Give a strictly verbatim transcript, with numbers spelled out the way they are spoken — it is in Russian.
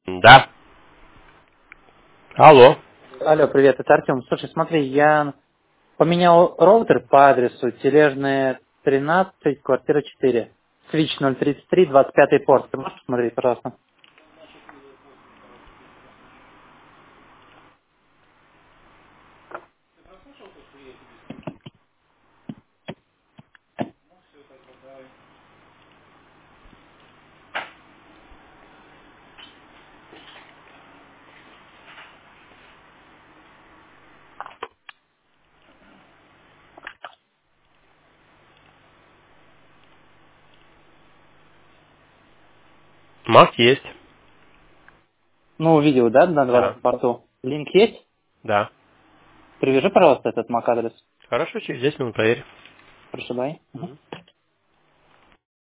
Да. Алло. Алло, привет, это Артем. Слушай, смотри, я поменял роутер по адресу Тележная тринадцать, квартира четыре. Switch ноль тридцать три, двадцать пятый порт. Ты можешь посмотреть, пожалуйста? Мак есть. Ну, видео, да, на Да. двадцатом порту? Линк есть? Да. Привяжи, пожалуйста, этот мак адрес. Хорошо, через десять минут проверь. Прошу, дай. Мгм. Мгм.